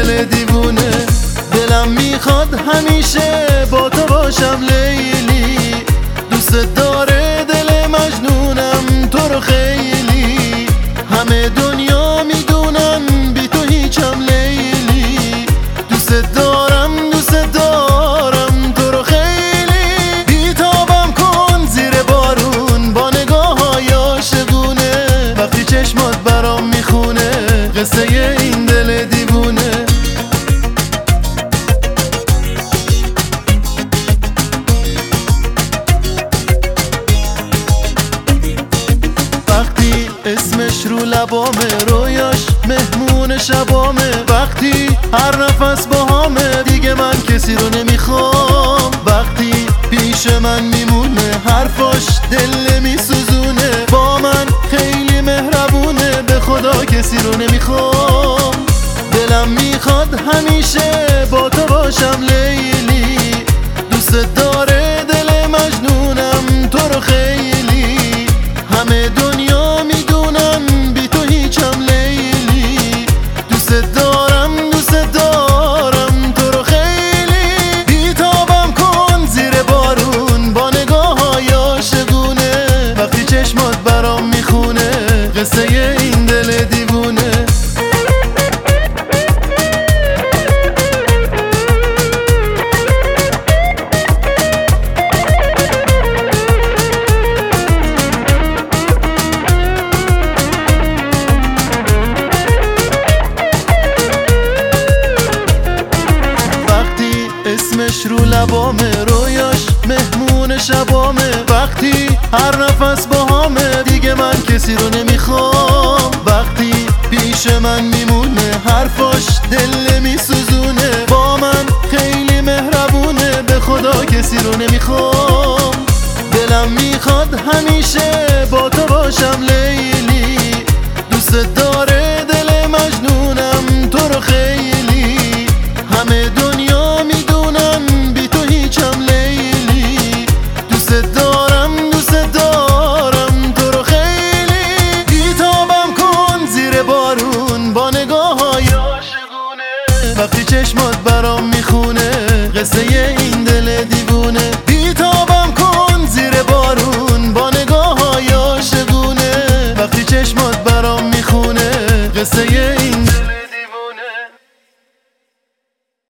دل دیوونه. دلم میخواد همیشه با تو باشم لیلی، دوست داره دل مجنونم تو رو خیلی. همه دنیا میدونن بی تو هیچم لیلی، دوست دارم تو رو خیلی. بیتابم کن زیر بارون با نگاه های عاشقونه، وقتی چشمات برام میخونه قصه این دل دیوونه. وقتی اسمش رو لبامه، رویاش مهمون شبامه، وقتی هر نفس باهامه دیگه من کسی رو نمیخوام. وقتی پیش من میمونه حرفاش دل نمیسوزونه، با من خیلی مهربونه، به خدا کسی رو نمیخوام. دلم میخواد همیشه با تو باشم لیلی، دوست داره دل مجنونم تو رو خیلی. همه دنیا میدونن بی تو هیچم لیلی، دوست دارم تو رو خیلی. بیتابم کن زیر بارون با نگاه های عاشقونه، وقتی چشمات برام میخونه قصه این دل دیوونه. اسمش رو لبامه، رویاش مهمون شبامه، وقتی هر نفس باهامه دیگه من کسی رو نمیخوام. وقتی پیش من میمونه حرفاش دل نمیسوزونه، با من خیلی مهربونه، به خدا کسی رو نمیخوام. دلم میخواد همیشه با تو باشم لیلی، دوست داره دل مجنونم تو رو خیلی. همه دنیا میدونن بی تو هیچم لیلی، دوست دارم تو رو خیلی. بیتابم کن زیر بارون با نگاه های عاشقونه، وقتی چشمات برام میخونه قصه این دل دیوونه. بیتابم کن زیر بارون با نگاه های عاشقونه، وقتی چشمات برام میخونه قصه